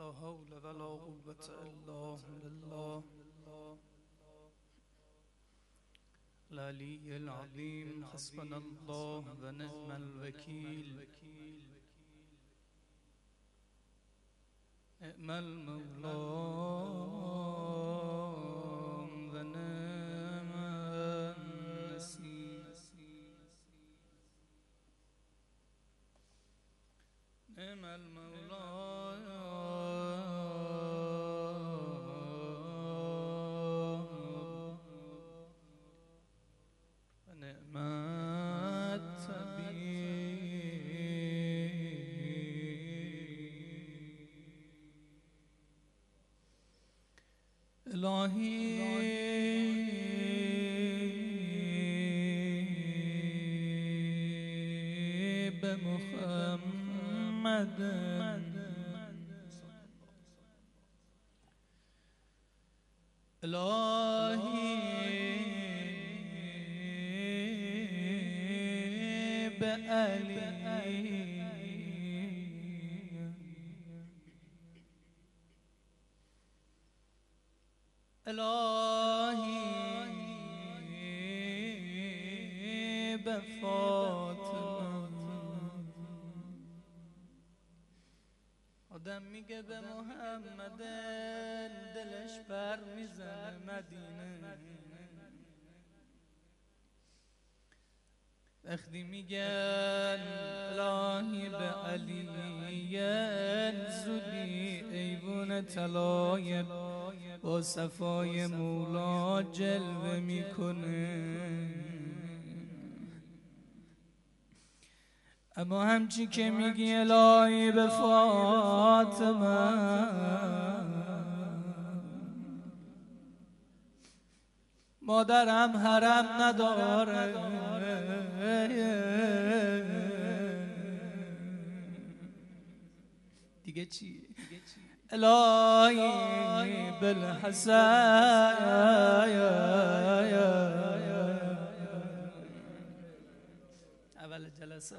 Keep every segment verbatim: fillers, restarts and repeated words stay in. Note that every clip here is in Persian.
لا حول ولا قوة إلا بالله العلي العظيم. حسبنا الله ونعم الوكيل. نعم المولى ونعم النصير. نعم المولى ونعم الطبيب. إلهي بمحمد إلهي بألي إلهي بفاطمه. آدم میگه به محمد دلش بر میزنه مدینه، وقتی میگن الهی به علی زودی ایوون طلای با صفای مولا جلوه میکنه. اما همچی که میگی الهی به فاطمه، مادرم حرم نداره، دیگه چی؟ الهی بالحسن اول جلسه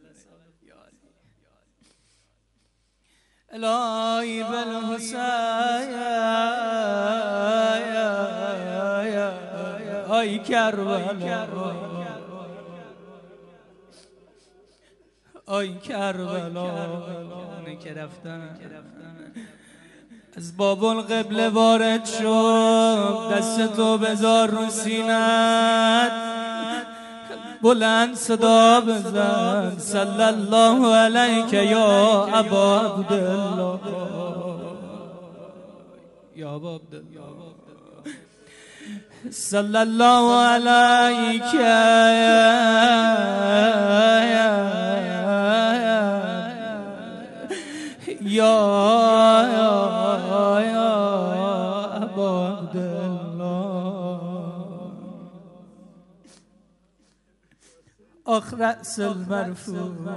الهی بالحسین آی کربلا آی کربلا. اونه که رفتن از باب القبله وارد شد، دست تو بذار رو سینت، بلند صدا بزن صلی الله علیک یا ابا عبدالله یا ابا عبدالله صلی الله علیک یا ابا عبدالله. آخ رأس المرفوع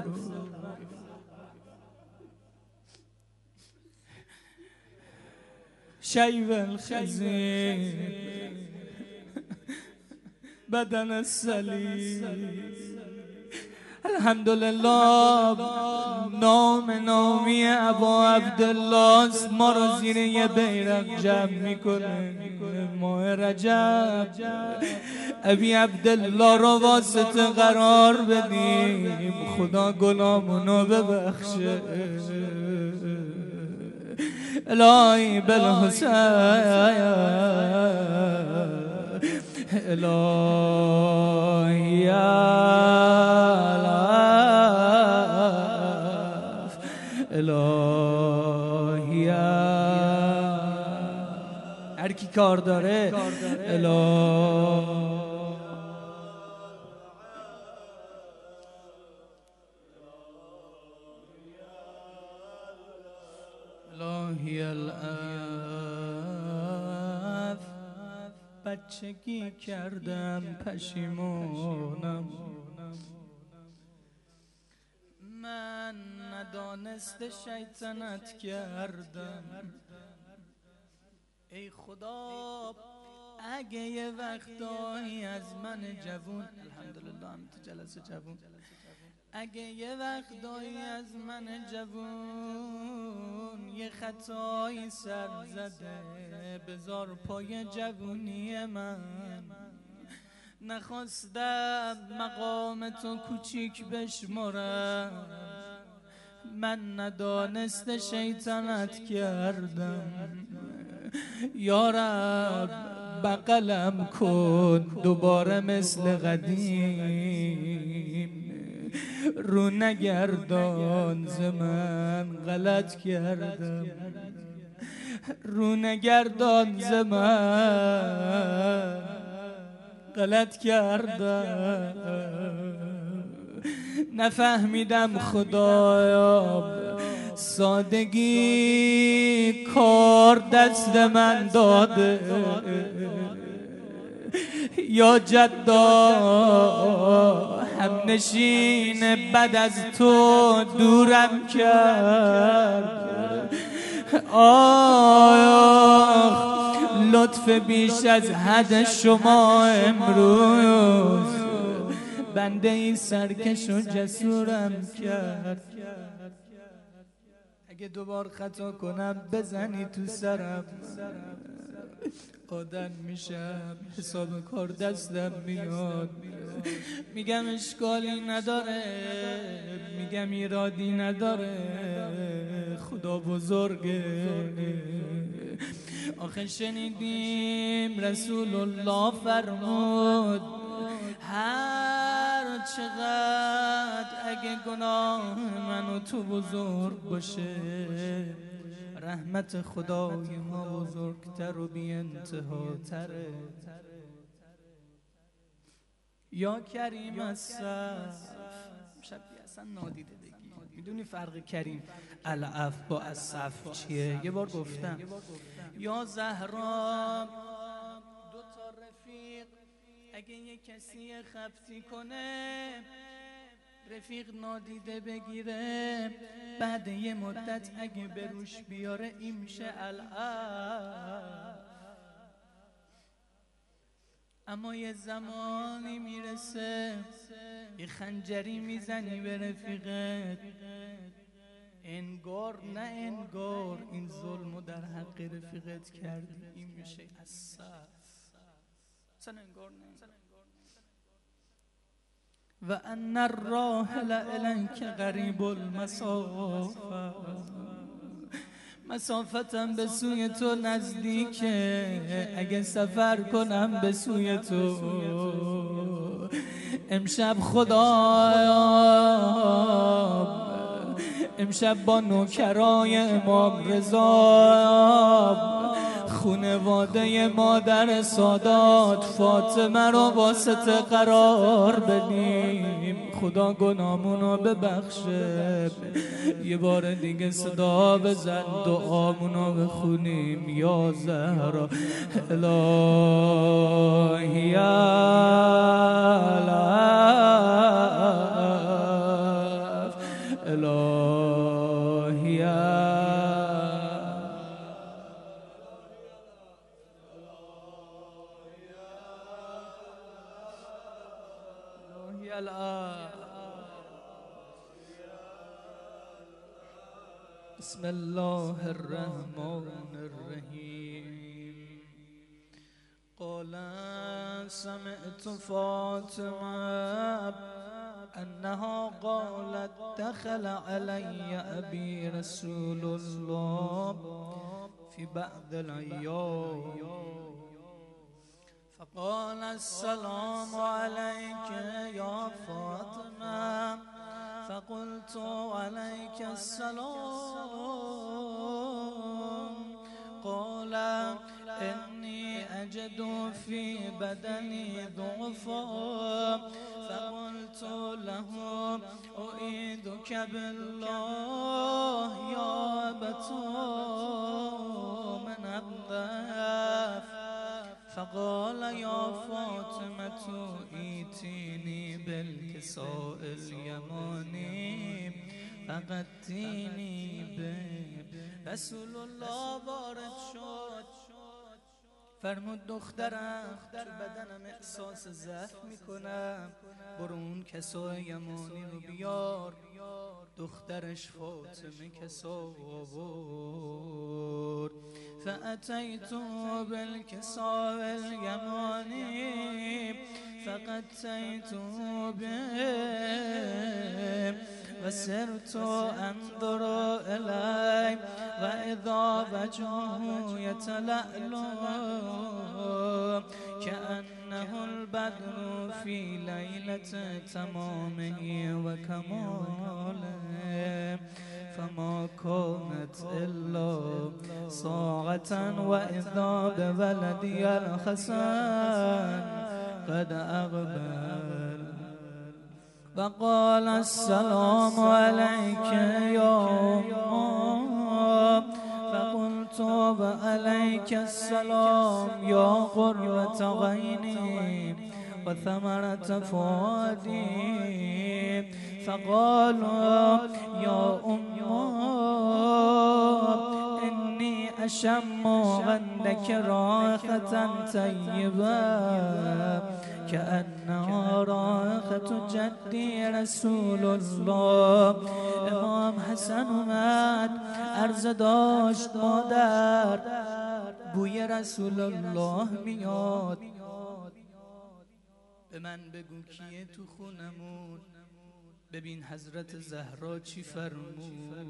شیب الخزین بدن السلیم. الحمدلله نام نامی ابا عبدالله ما رو زیر یه بیرق جمع میکنه. ماه رجب ابی عبدالله رو واسطه قرار بدیم، خدا گناهمونو ببخشه. الهی بالحسین الهی الف الهی هر کی کار داره الهی الهی الاف. بچگی کردم پشیمونم، من ندانسته شیطنت کردم. ای خدا اگه یه وقتایی از من جوون، الحمدلله هم تو جلسه جوون، اگه یه وقتایی از من جوون یه خطایی سر زده، بذار پای جوونی من. نخواستم مقام تو کوچیک بشمرم، من ندانسته شیطنت کردم. یا رب بغلم کن دوباره مثل قدیم، رو نگردان ز من غلط کردم، رو نگردان ز من غلط کردم. نفهمیدم خدایا سادگی کار دست من داده، یا جدا هم نشین بد از تو دورم کرد. آه لطف بیش از حد شما امروز بنده این سرکش و جسورم کرد. اگه دوبار خطا کنم بزنی تو سرم، آدم میشم، حساب کار دستم میاد. میگم اشکالی نداره، میگم ایرادی نداره، خدا بزرگه. آخه شنیدیم رسول الله فرمود هر چقدر اگه گناه من و تو بزرگ باشه، رحمت خدای ما بزرگتر و بی انتها تره. یا کریم الصف، شب اصلا نادیده بگی. میدونی فرق کریم العفو با الصف چیه؟ یه بار گفتم. یا زهرا دو تا رفیق اگه یه کسی خفتی کنه، رفیق نادیده بگیره، بعد یه مدت اگه بروش بیاره این میشه العفو. اما یه زمانی میرسه یه خنجری میزنی به رفیقت، انگار نه انگار این ظلمو در حق رفیقت کردی، این میشه الصف. اصلا انگار نه. و ان الراحل الیک قریب المسافه، مسافتم به سوی تو نزدیکه، اگه سفر کنم به سوی تو. امشب خدایا امشب با نوکرای امام رضا خونواده مادر سادات فاطمه رو واسطه قرار بدیم. خدا گناهمونو ببخشه. یه بار دیگه صدا بزن دعامونو بخونیم. یا زهرا الهی الهی بسم الله الرحمن الرحیم. قال سمعت فاطمه انها قالت دخل علی ابي رسول الله في بعض الايام فقال السلام عليك يا فاطمه، فقلت عليك السلام. قال إني أجد في بدني ضعفا، فقلت له أعيذك بالله يا أبتاه من الضعف. فقال يا فاطمة ائتيني بالكساء اليماني فغطيني به. رسول الله وارد شد، فرمود دخترم تو بدنم احساس ضعف میکنم، برو اون کسای یمانی رو بیار. دخترش فاطمه کسا آورد. فأتیت بالکسا الیمانی فقدیت به و سرت انظر الی و اذا وجهه یتلألأ كأنه البدر في لیلة تمامه و کماله فما كانت إلا ساعة وإذا بولدي الحسن قد أقبل وقال السلام عليك يا أم فقلت وعليك السلام يا قرة عيني وثمرة فؤادي. فقالوا يا أم إني أشم عندك رائحة طيبة كأنها رائحة جدي رسول الله. امام حسن اومد عرض داشت مادر بوی رسول الله میاد، به من بگو کیه تو خونمون، ببین حضرت زهرا چی فرمود.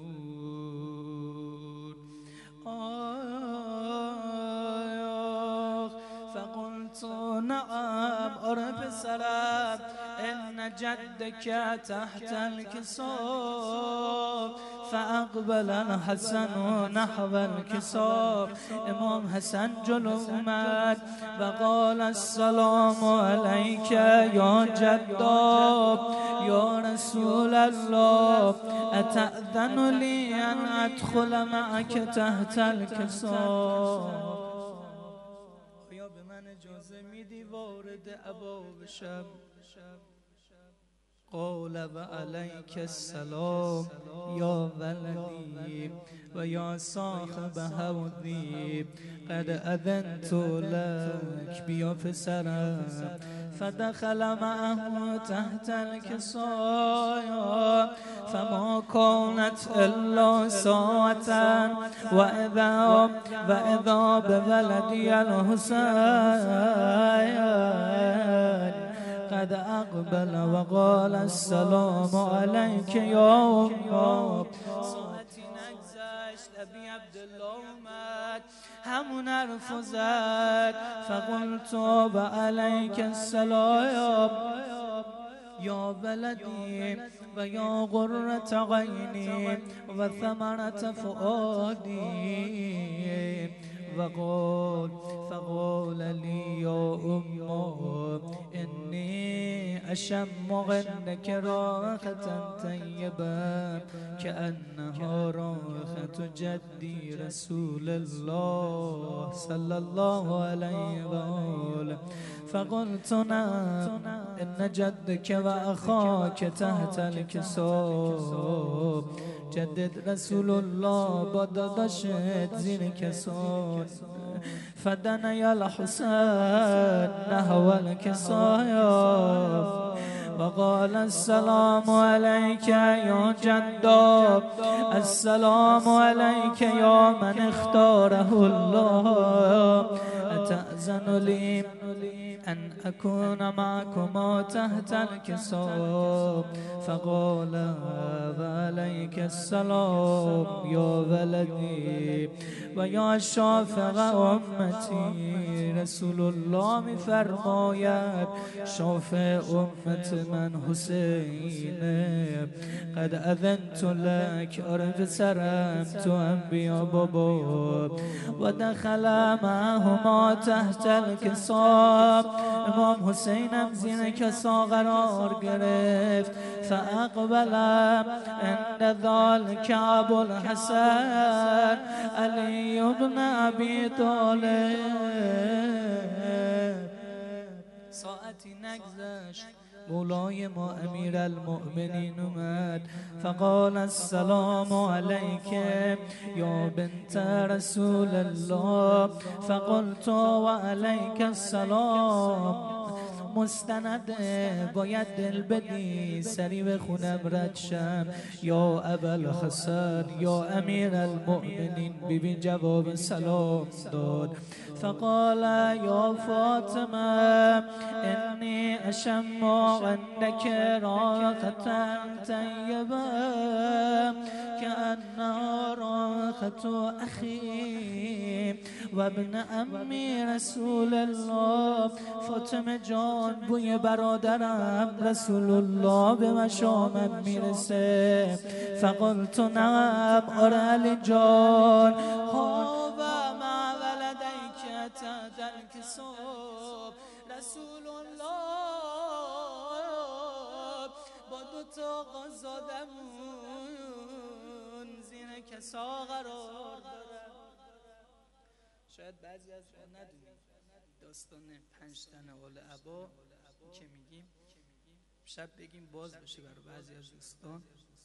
آه فقلت نعم آره پسرم ان جدك تحت الكساء فاقبل الحسن نحو الكساء. امام حسن جلو اومد و قال السلام عليك يا جدا يا رسول الله اتأذن لي ان ادخل معك تحت الكساء. یا به من اجازه میدی وارد عبا بشم؟ قال و علیک السلام یا ولدی و یا صاحب حوضی قد اذنت لک. بیا پسرم. فدخل معه تحت الكساء فما كانت الا ساعة واذا واذا بولدي الحسين قد أقبل وقال السلام عليك يا أم. ساعتی نگذشت ابی عبدالله اومد همون حرف زد. فقلت و علیک السلام یا ولدی و یا قرة عینی و ثمرة فؤادی. وقال فقال لي يا أم إني أشم عندك رائحة طيبة كأنها رائحة جدي رسول الله صلى الله عليه وآله. فقلت نعم إن جدك وأخاك تحت الكساء. جدد رسول الله با داداشت زیر کسان. فدنی الحسین نحو الکساء وقال السلام عليك يا جدا السلام عليك يا من اختاره الله أتأذن لي أن أكون معكما تحت الكساء. فقال وعليك السلام يا ولدي و یا شافع امتی. رسول الله می فرماید شافع امت من حسینه. قد اذنت لک آره پسرم تو هم بیا بابا. و دخل معهما تحت الکساء. امام حسینم زیر کسا قرار گرفت. فاقبل عند ذلك ابو الحسن علی ابن ابی طالب. ساعتی نگذشت مولای ما امیر المؤمنین اومد. فقال السلام علیک یا بنت رسول الله. فقلت و علیک السلام. مستنده باید دل بدی، سری به خونم رد شم. یا ابوالحسن یا امیر المؤمنین. ببین جواب سلام داد. فقال یا فاطمه انی اشم عندك راحة طیبه كأنها راحة اخی و ابن امی رسول الله. فاطمه جان بوی برادرم رسول الله به مشامم میرسه. فقلت نعم آره علی جان. ها و ما ولدیک تحت الکسوف رسول الله با دو تا آقازادمون زیر کسا قرار داره. شاید بعضی از ما ندونیم داستان پنج تن آل عبا که میگیم شب بگیم باز بشه برای بعضی از دوستان.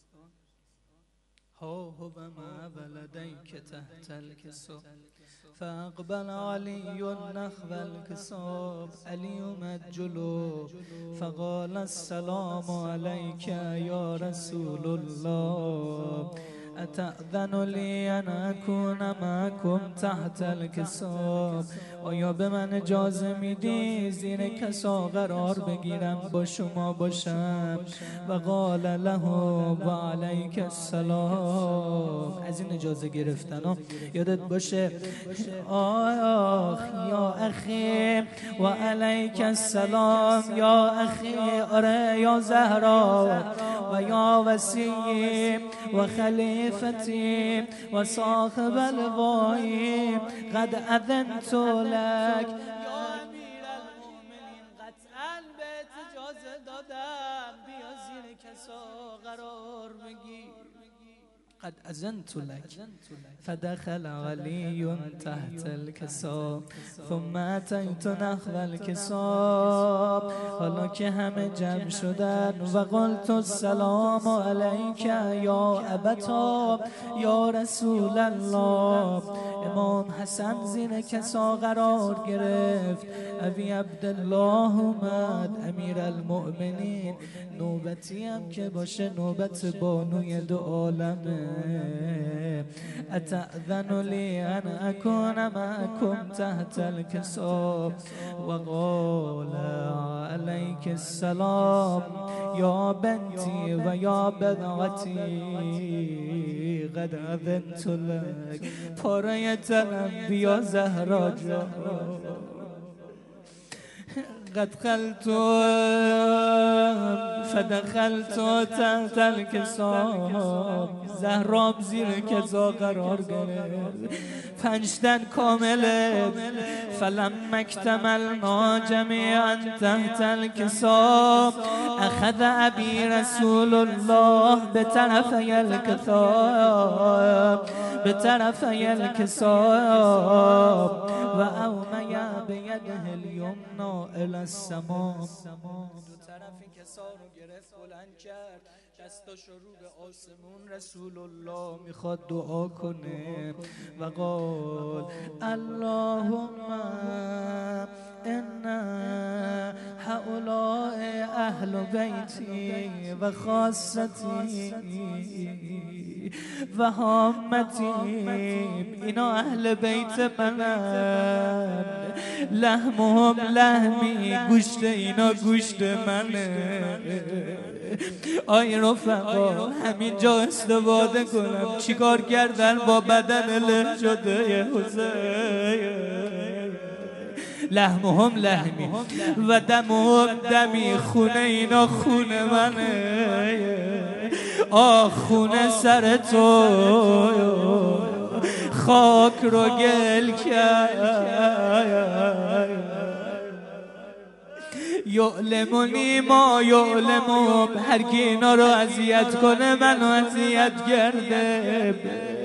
ها هو ما ولدیک تحت الکسوف فاقبل علی نحو الکسوف. علی اومد جلو. فقال السلام علیک یا رسول الله. اتأذن لی ان اکون معکم تحت الکسوف. آیا به من اجازه میدی زیر کسا قرار بگیرم با شما باشم؟ و قال له و علیک السلام. از این اجازه گرفتن یادت باشه. آخ یا اخی و علیک السلام یا اخی. آره یا زهرا و یا وصی و خلیفتی و صاحب الوایی قد اذنت لک. یا امیر المؤمنین قطعاً بهت اجازه دادم بیا زیر کسا قرار بگیر. قد اذنت لك. فدخل علی تحت الکسوف ثم اتیت نحو الکسوف. حالا که همه جمع شدن و قلت السلام علیک یا ابتا یا رسول الله. امام حسن زیر کسا قرار گرفت. ابی عبدالله اومد امیر المؤمنین. نوبتی هم که باشه نوبت بانوی دو عالمه. اتأذن لی ان اکون معکم تحت الکسوف. و قال علیک السلام یا بنتی و یا بضعتی قد اذنت لک. پاره تنم بیا زهرا جان. قد خلت فدخلت تحت الکسوف. زهراب زیر کسا قرار گرفت. پنجتن کامله. فلم اکتملنا جمیعا تحت الکسوف اخذ ابی رسول الله به طرفی الکسوف به طرفی الکسوف و اومی بیده الیمنا الی السما. دو طرف کسا رو گرفت بلند کرد دستاشو رو به آسمون. رسول الله میخواد دعا کنه و قال اللهم ان هؤلاء اهل بیتی و خاصتی و حامتی. اینا اهل بیت منن. لحمهم لحمی. گوشت اینا گوشت منه. آی رفقا همینجا استفاده کنم چیکار کردن با بدن له شده حسین. لحمهم لحمی و دمهم دمی. خونه اینا خونه منه. آه خونه سر تو خاک رو گل کرد. یعلمونی ما یعلمون. هر کی اینا رو اذیت کنه منو اذیت کرده.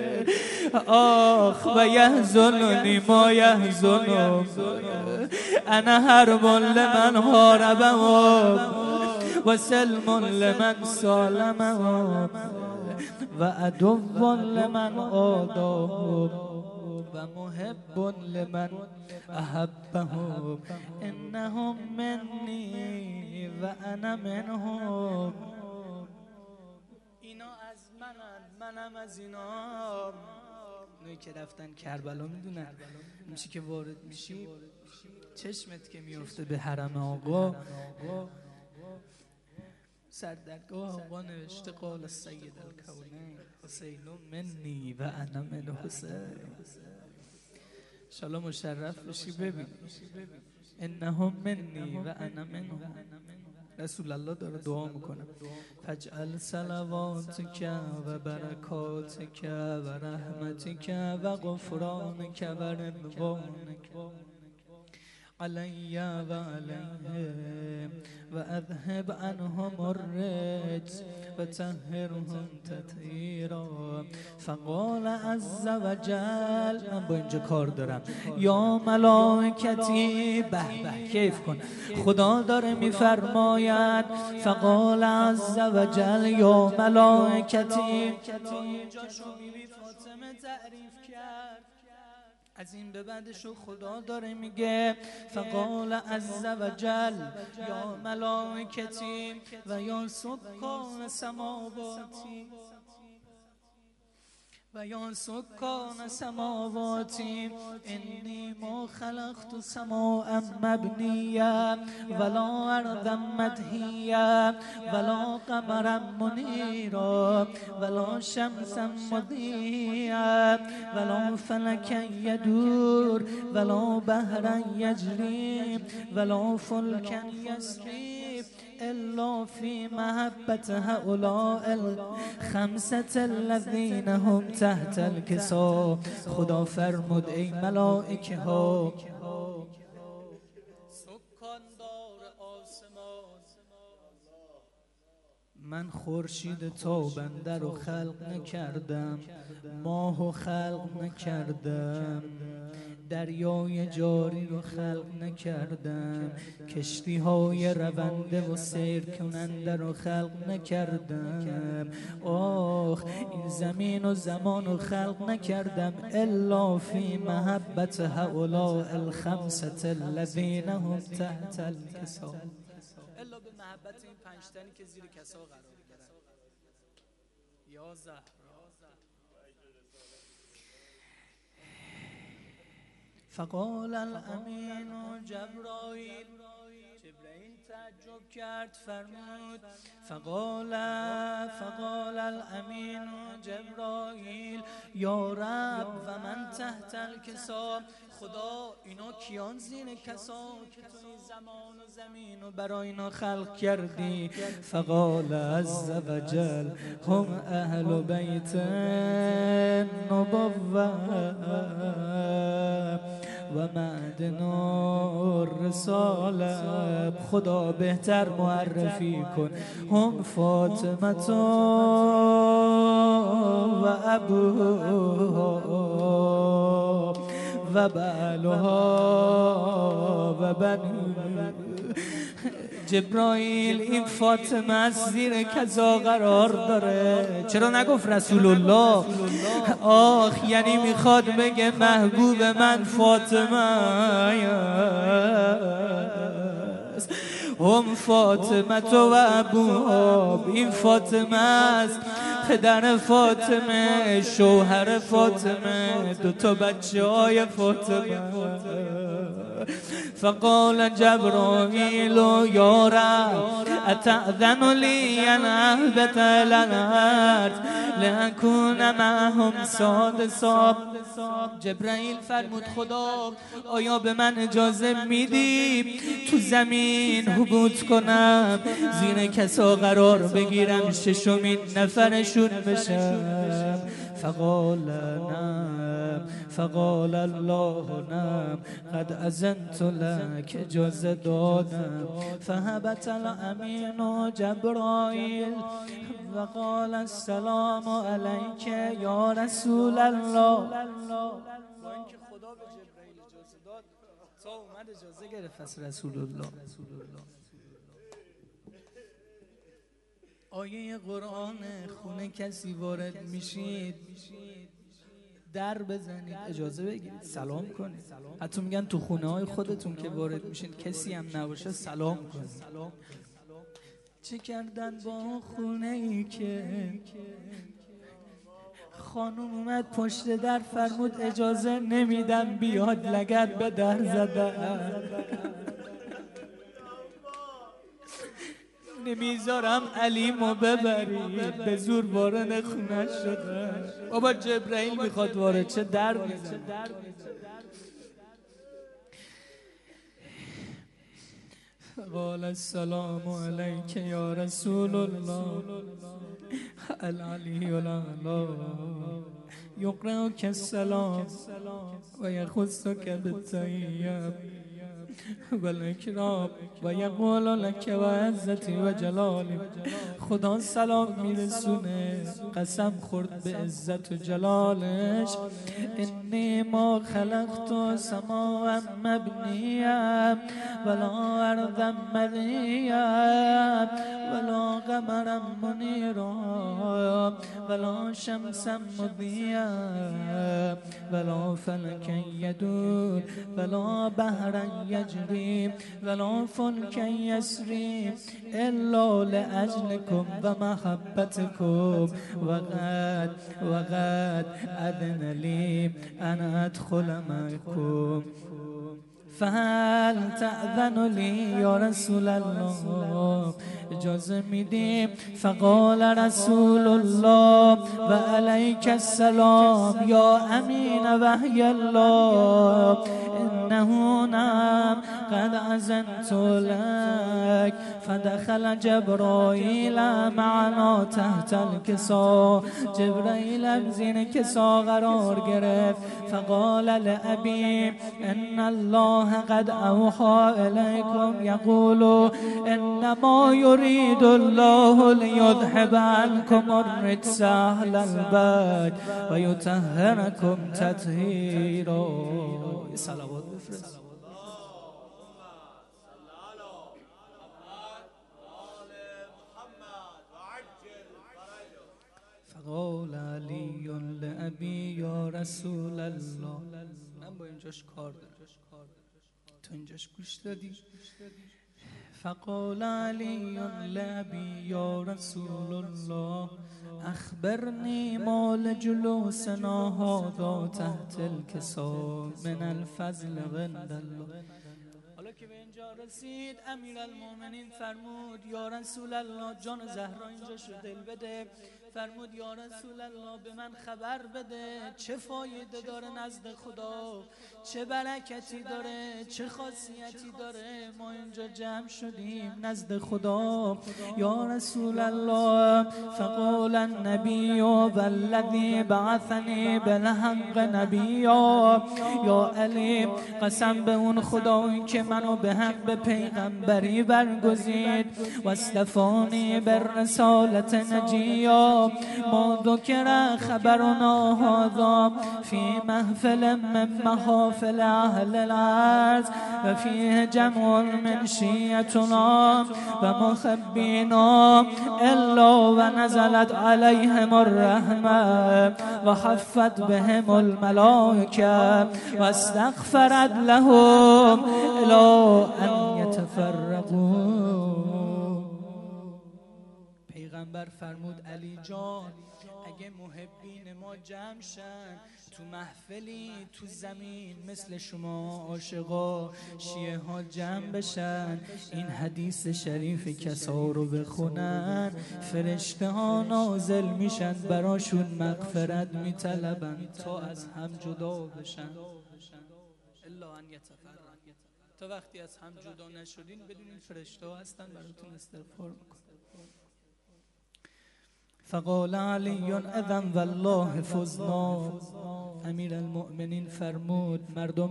آخ و یحزنونی ما یحزنون. انا هر لمن حاربهم و سلم لمن سالمهم و عدو لمن عاداهم و محب لمن احبهم انهم منی و انا منهم. اینا از منن، منم از اینا. اونایی که رفتن کربلا میدونن اون چی که وارد میشی چشمت که میفته به حرم آقا، سردرگاه آقا نوشته قال سید الکونین حسین منی و انا من حسین. انشالله مشرف بشی ببین انهم منی و انا منهم. رسول الله داره دعا میکنه فجعل صلواتک و برکاتک و رحمتک و غفرانک و رضوانک علی و علیهم و اذهب عنهم الرجس و طهرهم تطهیرا. فقال عز وجل، من با اینجا کار دارم، یا ملائکتی، به به کیف کن، خدا داره میفرماید فقال عز وجل یا ملائکتی. اینجاشو بیبی فاطمه تعریف کرد، از این به بعدشو خدا داره میگه فقال عز وجل یا ملائکتی و یا سکان سماواتی و یا سکان سماواتی انی ما خلقت سماء مبنیه ولا ارضا مدهیه ولا قمرا منیرا ولا شمسا مضیئه ولا فلکا یدور ولا بحرا یجری ولا فلکا یسری الا فی محبت هؤلاء الخمسة الذین هم تحت الکسا. خدا فرمود ای ملائکه ها سکاندار آسمان، من خورشید تابنده رو خلق نکردم، ماهو خلق نکردم، دریای جاری رو خلق نکردم، کشتی های رونده و سیر کننده رو خلق نکردم، آخ این زمین و زمان رو خلق نکردم الا فی محبت هؤلاء الخمسة الذین هم تحت الکسا، الا به محبت این پنجتنی که زیر کسا قرار گرفتن. یا زهرا فقال الامین جبرائیل، جبرائیل تعجب کرد فرمود فقال فقال الامین جبرائیل یا رب و من تحت الکسا. خدا اینا کیان زیر کسا که تو این زمان و زمین و برای اینا خلق کردی؟ فقال عز وجل هم اهل بیت النبوة و معدن الرساله. خدا بهتر معرفی کن هم فاطمه و ابوها و بعلها و بنو. جبرائیل این فاطمه از زیر کذا قرار داره، چرا نگفت رسول الله؟ آخ یعنی میخواد بگه محبوب من فاطمه هم فاطمه تو و ابوها. این فاطمه است، پدر فاطمه، شوهر فاطمه، دو تا بچه های فاطمه. فقال جبرائیل یا رب اتأذن لی ان اهبط الی الارض لأکون معهم سادسا. جبرائیل فرمود خدا آیا به من اجازه میدی تو زمین حبوط کنم، زیر کسا قرار بگیرم، ششمین نفرشون بشم؟ فقال نعم فقال الله نعم قد اذنت لك، اجازه دادم. فهبط الامین جبرائیل و قال السلام علیک یا رسول الله. با اینکه خدا به جبرائیل اجازه داد تا اومد اجازه گرفت از رسول الله. آیه قرآن خونه کسی وارد میشید در بزنید، اجازه بگیرید، سلام کنید. حتی میگن تو خونه های خودتون که وارد میشید کسی هم نباشه سلام کنید. چه کردن با خونه ای که خانم اومد پشت در فرمود اجازه نمیدم بیاد، لگد به در زدن، نمیذارم علیمو ببرید، به زور وارد خونه شده. بابا جبرائیل میخواد وارد چه در میزنه. قال السلام علیک یا رسول الله العلی الاعلی یقرأک السلام و یخصک بالطیب والاکرام و یقول لک و عزتی و جلالی. خدا سلام میرسونه، قسم خورد به عزت و جلالش. انی ما خلقت سماء مبنیه ولا ارضا مدیه ولا قمرا منیرا ولا شمسا مضیه ولا فلکا یدور ولا بحرا یجری ولا فلکا یسری الا لاجلکم و محبتکم وقد وقد اذن لی ان ادخل معکم فهل تأذن لی یا رسول الله، اجازه میدیم؟ فقال رسول الله و علیک السلام یا امین وحی الله انه نعم قد اذنت لك. فدخل جبرائیل معنا تحت الکسا، جبرائیل زیر کسا قرار گرفت. فقال لأبی ان الله قد اوحى الیکم یقول انما یرید الله لیذهب عنکم الرجس اهل البیت و یطهرکم تطهیرا. صلوات بفرست. فقال علی لأبی یا رسول الله. من با اینجاش کار دارم، تو اینجاش گوش دادی؟ فقال علی لأبی یا رسول الله اخبرنی مال جلوسنا هذا تحت الکسا من الفضل عند الله. حالا که به اینجا رسید امیرالمومنین فرمود یا رسول الله، جان زهرا اینجا شو دل بده، فرمود یا رسول الله به من خبر بده چه فایده داره نزد خدا، چه برکتی داره، چه خاصیتی داره. ما اینجا جمع شدیم نزد خدا. یا رسول الله فقال النبی والذی بعثنی بالحق نبیا، یا علی قسم به اون خدایی که منو به حق به پیغمبری برگزید و استفانی بر رسالت نجیا. ما ذکر خبرنا هذا فی محفل من محافل اهل الارض و فیه جمع من شیعتنا و مخبینا الا و نزلت علیهم الرحمه و حفت بهم الملائکه و استغفرت لهم الا ان یتفرقوا. پیغمبر فرمود علی جان اگه محبین ما جمع شن تو محفلی تو زمین مثل شما عاشقا شیعه ها جمع بشن، این حدیث شریف کسا رو بخونن، فرشته ها نازل میشن براشون مغفرت میطلبن تا از هم جدا بشن. الا ان یتفرقوا. تا وقتی از هم جدا نشدین بدونین فرشته ها هستن براتون استغفار میکنن. فقال علی اذن والله فزنا. امیر المؤمنین فرمود مردم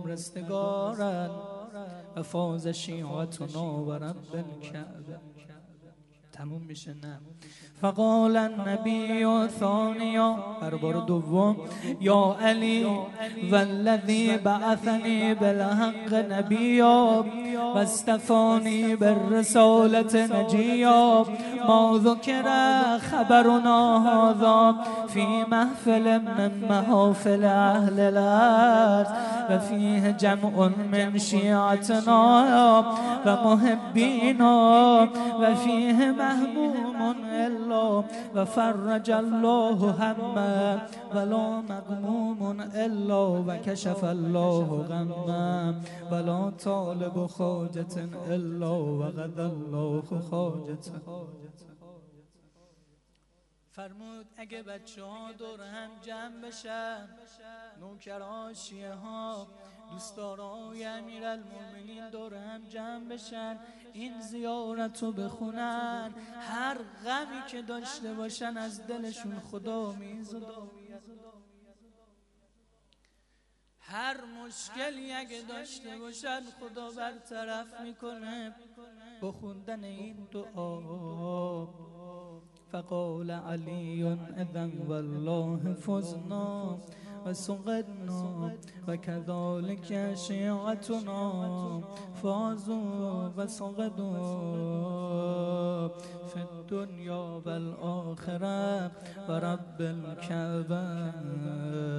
رستگارن و فاز شیعتنا و رب الکعبه. تموم میشه نه. فقال النبی ثانیا، بر بار دوم، یا علی والذی بعثنی بالحق نبیا و استفانی بالرسالت نجیا، ما ذکر خبرنا هذا فی محفل من محافل اهل الارض و فیه جمع من شیعتنا و محبینا و فیه محموم الا و فرج الله همه ولا مغموم الا و کشف الله غمه ولا طالب حاجت الا و قضى الله حاجته. فرمود اگه بچه ها دور هم جمع بشن، نوکرها، شیعه ها، دوستدارای امیرالمومنین دور هم جمع بشن، این زیارت رو بخونن، هر غمی که داشته باشن از دلشون خدا میزد، هر مشکلی اگه داشته باشن خدا برطرف میکنه با خوندن این دعا. فقال علی اذن والله فزنا و سقدنا و كذلك شیعتنا فازوا و سقدوا فی الدنیا والآخره و رب الکعبه